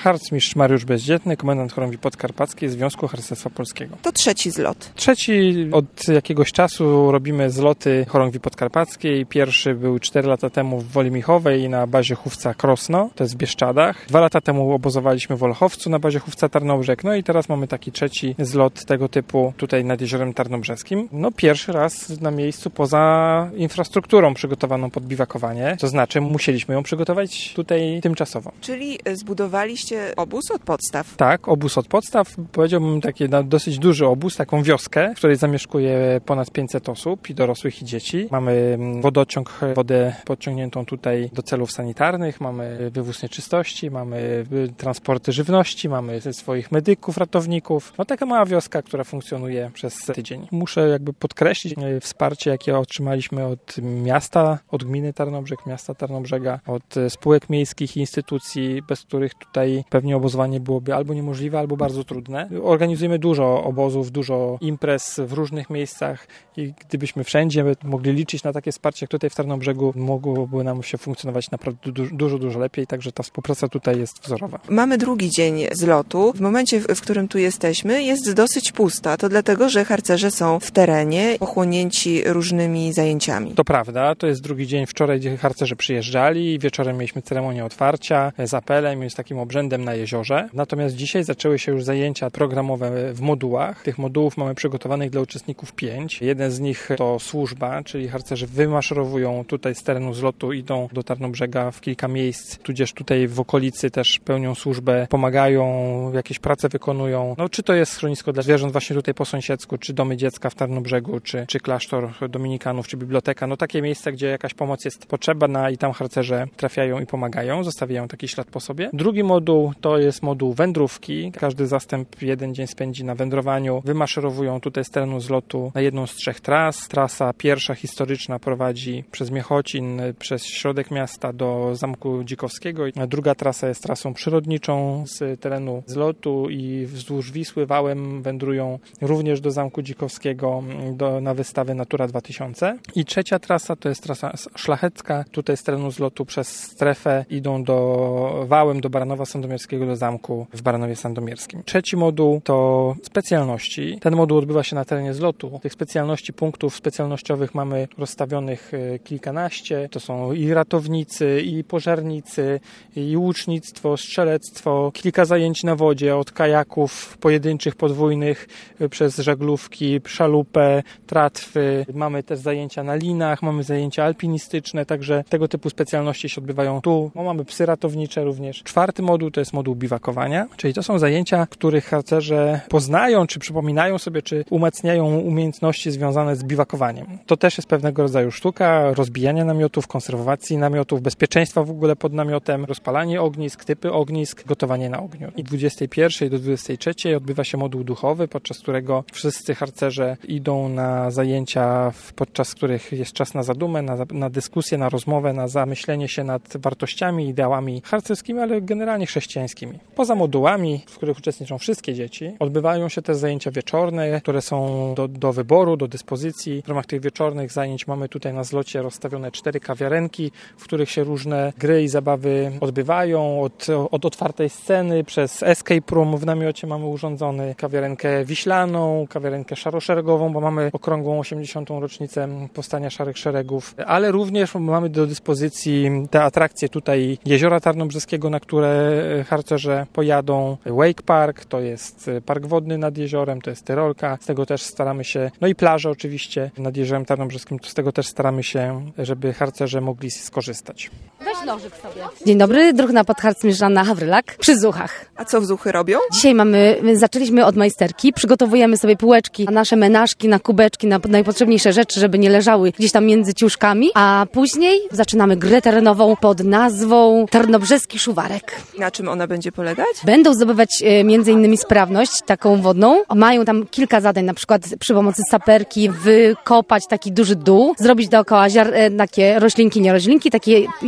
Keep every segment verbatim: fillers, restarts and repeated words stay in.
Harcmistrz Mariusz Bezdzietny, komendant chorągwi podkarpackiej Związku Harcerstwa Polskiego. To trzeci zlot. Trzeci od jakiegoś czasu robimy zloty chorągwi podkarpackiej. Pierwszy był cztery lata temu w Woli Michowej na bazie chówca Krosno, to jest w Bieszczadach. Dwa lata temu obozowaliśmy w Olchowcu na bazie chówca Tarnobrzeg. No i teraz mamy taki trzeci zlot tego typu tutaj nad Jeziorem Tarnobrzeskim. No pierwszy raz na miejscu poza infrastrukturą przygotowaną pod biwakowanie. To znaczy musieliśmy ją przygotować tutaj tymczasowo. Czyli zbudowaliście obóz od podstaw. Tak, obóz od podstaw. Powiedziałbym taki dosyć duży obóz, taką wioskę, w której zamieszkuje ponad pięćset osób, i dorosłych, i dzieci. Mamy wodociąg, wodę podciągniętą tutaj do celów sanitarnych, mamy wywóz nieczystości, mamy transporty żywności, mamy swoich medyków, ratowników. No taka mała wioska, która funkcjonuje przez tydzień. Muszę jakby podkreślić wsparcie, jakie otrzymaliśmy od miasta, od gminy Tarnobrzeg, miasta Tarnobrzega, od spółek miejskich i instytucji, bez których tutaj pewnie obozowanie byłoby albo niemożliwe, albo bardzo trudne. Organizujemy dużo obozów, dużo imprez w różnych miejscach i gdybyśmy wszędzie mogli liczyć na takie wsparcie, jak tutaj w Tarnobrzegu, mogłoby nam się funkcjonować naprawdę dużo, dużo, dużo lepiej, także ta współpraca tutaj jest wzorowa. Mamy drugi dzień zlotu. W momencie, w którym tu jesteśmy, jest dosyć pusta. To dlatego, że harcerze są w terenie, pochłonięci różnymi zajęciami. To prawda, to jest drugi dzień. Wczoraj harcerze przyjeżdżali, wieczorem mieliśmy ceremonię otwarcia z apelem i z takim obrzędem na jeziorze. Natomiast dzisiaj zaczęły się już zajęcia programowe w modułach. Tych modułów mamy przygotowanych dla uczestników pięć. Jeden z nich to służba, czyli harcerze wymaszerowują tutaj z terenu zlotu, idą do Tarnobrzega w kilka miejsc, tudzież tutaj w okolicy też pełnią służbę, pomagają, jakieś prace wykonują. No, czy to jest schronisko dla zwierząt właśnie tutaj po sąsiedzku, czy domy dziecka w Tarnobrzegu, czy, czy klasztor dominikanów, czy biblioteka. No takie miejsca, gdzie jakaś pomoc jest potrzebna i tam harcerze trafiają i pomagają, zostawiają taki ślad po sobie. Drugi moduł to jest moduł wędrówki. Każdy zastęp jeden dzień spędzi na wędrowaniu. Wymaszerowują tutaj z terenu zlotu na jedną z trzech tras. Trasa pierwsza historyczna prowadzi przez Miechocin, przez środek miasta do Zamku Dzikowskiego. A druga trasa jest trasą przyrodniczą z terenu zlotu i wzdłuż Wisły wałem wędrują również do Zamku Dzikowskiego do, na wystawę Natura dwa tysiące. I trzecia trasa to jest trasa szlachecka. Tutaj z terenu zlotu przez strefę idą do wałem do Baranowa Sandomierskiego, do zamku w Baranowie Sandomierskim. Trzeci moduł to specjalności. Ten moduł odbywa się na terenie zlotu. Tych specjalności, punktów specjalnościowych mamy rozstawionych kilkanaście. To są i ratownicy, i pożarnicy, i łucznictwo, strzelectwo, kilka zajęć na wodzie, od kajaków pojedynczych, podwójnych, przez żaglówki, szalupę, tratwy. Mamy też zajęcia na linach, mamy zajęcia alpinistyczne, także tego typu specjalności się odbywają tu. No, mamy psy ratownicze również. Czwarty moduł to jest moduł biwakowania, czyli to są zajęcia, których harcerze poznają, czy przypominają sobie, czy umacniają umiejętności związane z biwakowaniem. To też jest pewnego rodzaju sztuka rozbijania namiotów, konserwacji namiotów, bezpieczeństwa w ogóle pod namiotem, rozpalanie ognisk, typy ognisk, gotowanie na ogniu. I dwudziestej pierwszej do dwudziestej trzeciej odbywa się moduł duchowy, podczas którego wszyscy harcerze idą na zajęcia, podczas których jest czas na zadumę, na, na dyskusję, na rozmowę, na zamyślenie się nad wartościami, ideałami harcerskimi, ale generalnie chrześcijańskimi. Poza modułami, w których uczestniczą wszystkie dzieci, odbywają się też zajęcia wieczorne, które są do, do wyboru, do dyspozycji. W ramach tych wieczornych zajęć mamy tutaj na zlocie rozstawione cztery kawiarenki, w których się różne gry i zabawy odbywają. Od, od otwartej sceny przez escape room w namiocie mamy urządzony kawiarenkę wiślaną, kawiarenkę szaroszeregową, bo mamy okrągłą osiemdziesiątą rocznicę powstania Szarych Szeregów, ale również mamy do dyspozycji te atrakcje tutaj Jeziora Tarnobrzeskiego, na które harcerze pojadą. Wake Park, to jest park wodny nad jeziorem, to jest Tyrolka, z tego też staramy się, no i plaże oczywiście nad Jeziorem Tarnobrzeskim, z tego też staramy się, żeby harcerze mogli skorzystać. Weź nożyk sobie. Dzień dobry, druhna podharcmistrz Żanna Hawrylak przy Zuchach. A co Wzuchy robią? Dzisiaj mamy, zaczęliśmy od majsterki, przygotowujemy sobie półeczki, nasze menażki, na kubeczki, na najpotrzebniejsze rzeczy, żeby nie leżały gdzieś tam między ciuszkami, a później zaczynamy grę terenową pod nazwą Tarnobrzeski Szuwarek. Na czym ona będzie polegać? Będą zdobywać e, między innymi sprawność taką wodną. Mają tam kilka zadań, na przykład przy pomocy saperki wykopać taki duży dół, zrobić dookoła ziar- e, takie roślinki, nie roślinki, takie jezioro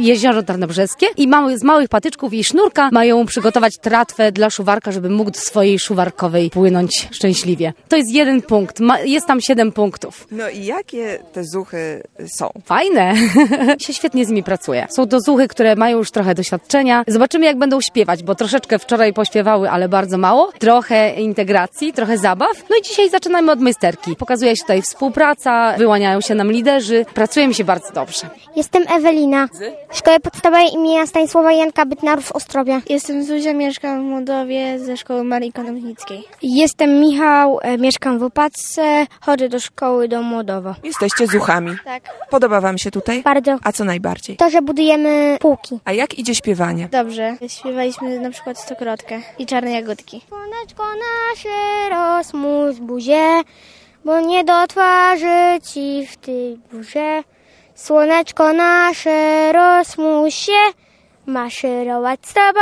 Tarnobrzeskie i mały, z małych patyczków i sznurka mają przygotować tratwę dla szuwarka, żeby mógł do swojej szuwarkowej płynąć szczęśliwie. To jest jeden punkt, Ma, jest tam siedem punktów. No i jakie te zuchy są? Fajne. się świetnie z nimi pracuje. Są to zuchy, które mają już trochę doświadczenia. Zobaczymy, jak będą śpiewać, bo troszeczkę wczoraj pośpiewały, ale bardzo mało. Trochę integracji, trochę zabaw. No i dzisiaj zaczynamy od majsterki. Pokazuje się tutaj współpraca, wyłaniają się nam liderzy. Pracuje mi się bardzo dobrze. Jestem Ewelina. Z Szkoły Podstawowej imienia Stanisława Janka Bytnarów w Ostrowie. Jestem Zuzia, mieszkam w Młodowie ze Szkoły Marii Konownickiej. Jestem Michał, e, mieszkam w Opatce, chodzę do szkoły do Młodowa. Jesteście zuchami. Tak. Podoba wam się tutaj? Bardzo. A co najbardziej? To, że budujemy półki. A jak idzie śpiewanie? Dobrze. Śpiewaliśmy na przykład Stokrotkę i Czarne Jagódki. Słoneczko nasze rozmuś buzię, bo nie do twarzy ci w tej burze. Słoneczko nasze rozmuś się, maszerować z tobą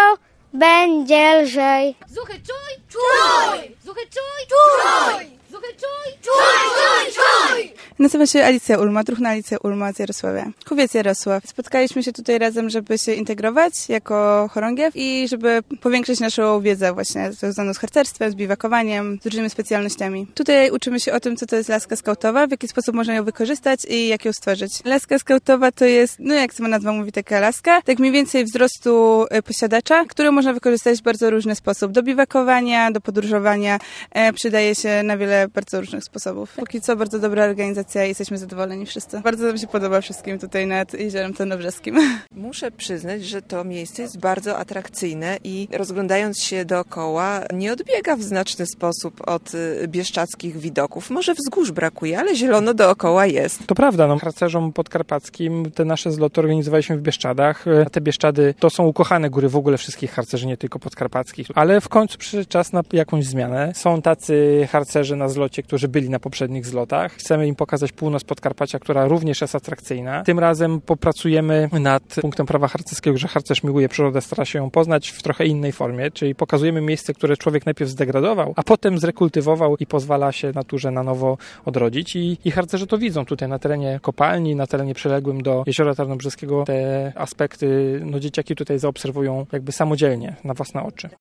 będzie lżej. Zuchy czuj, czuj! Zuchy czuj, czuj! Zuchy czuj, czuj, czuj, czuj! Nazywam się Alicja Ulma, druhna Alicja Ulma z Jarosławia. Kuwiec Jarosław. Spotkaliśmy się tutaj razem, żeby się integrować jako chorągiew i żeby powiększyć naszą wiedzę właśnie związaną z harcerstwem, z biwakowaniem, z różnymi specjalnościami. Tutaj uczymy się o tym, co to jest laska skautowa, w jaki sposób można ją wykorzystać i jak ją stworzyć. Laska skautowa to jest, no jak sama nazwa mówi, taka laska, tak mniej więcej wzrostu posiadacza, którą można wykorzystać w bardzo różny sposób. Do biwakowania, do podróżowania, e, przydaje się na wiele bardzo różnych sposobów. Póki co bardzo dobra organizacja i jesteśmy zadowoleni wszyscy. Bardzo nam się podoba wszystkim tutaj nad Jeziorem Tarnobrzeskim. Muszę przyznać, że to miejsce jest bardzo atrakcyjne i rozglądając się dookoła nie odbiega w znaczny sposób od bieszczadzkich widoków. Może wzgórz brakuje, ale zielono dookoła jest. To prawda, no harcerzom podkarpackim te nasze zloty organizowaliśmy w Bieszczadach. Te Bieszczady to są ukochane góry w ogóle wszystkich harcerzy, nie tylko podkarpackich. Ale w końcu przyszedł czas na jakąś zmianę. Są tacy harcerze na zlocie, którzy byli na poprzednich zlotach. Chcemy im pokazać północ Podkarpacia, która również jest atrakcyjna. Tym razem popracujemy nad punktem prawa harcerskiego, że harcerz miłuje przyrodę, stara się ją poznać w trochę innej formie, czyli pokazujemy miejsce, które człowiek najpierw zdegradował, a potem zrekultywował i pozwala się naturze na nowo odrodzić. I, i harcerze to widzą tutaj na terenie kopalni, na terenie przyległym do Jeziora Tarnobrzeskiego. Te aspekty no, dzieciaki tutaj zaobserwują jakby samodzielnie, na własne oczy.